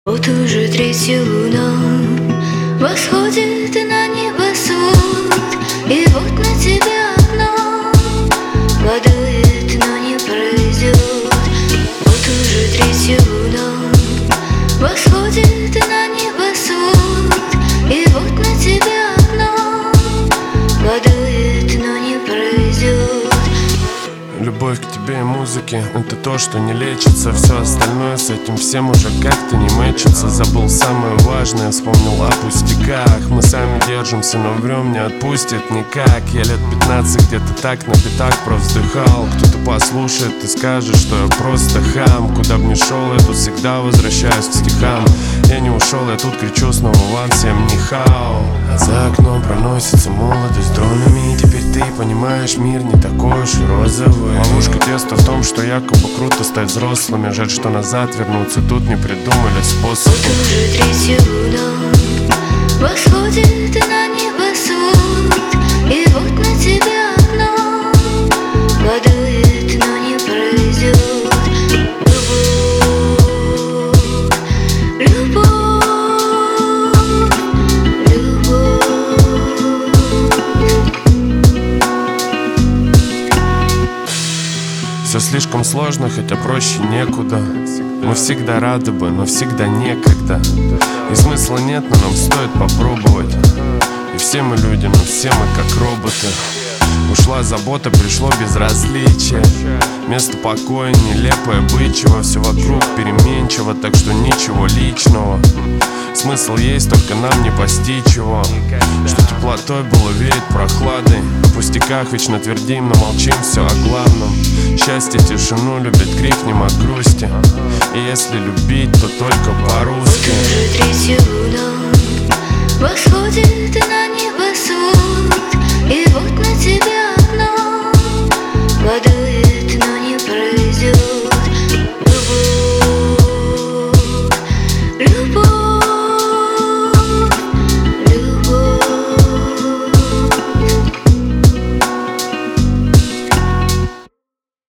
Вот уже третью луна восходит на небосвод, и вот на тебя окно подует, но не пройдет. Вот уже третью луна восходит на небосвод, и вот на тебя окно подует, но не пройдет. Любовь к тебе и музыке — это то, что не лечится. Все остальное с этим всем уже как-то не мэчится. Забыл самое важное, вспомнил о пустяках. Мы сами держимся, но врем не отпустит никак. Я лет 15 где-то так на битах провздыхал. Кто-то послушает и скажет, что я просто хам. Куда б ни шел, я тут всегда возвращаюсь к стихам. Я не ушел, я тут кричу снова вам всем нихао. За окном проносится молодость дронами, и теперь ты понимаешь, мир не такой уж и розовый. Ловушка детства в том, что якобы круто стать взрослыми. Жаль, что назад вернуться тут не придумали способ. Вот уже третья луна восходит на небосвод, и вот на тебя окно подует, но не пройдет. Любовь, любовь, Все слишком сложно, хотя проще некуда. Мы всегда рады бы, но всегда некогда. И смысла нет, но нам стоит попробовать. И все мы люди, но все мы как роботы. Ушла забота, пришло безразличие. Место покоя, нелепое бычьего. Все вокруг переменчиво, так что ничего личного. Смысл есть, только нам не постичь его. Что теплотой было веять прохладой. О пустяках вечно твердим, но молчим все о главном. Счастье, тишину любит, крикнем о грусти. И если любить, то только по-русски. вот уже третья луна восходит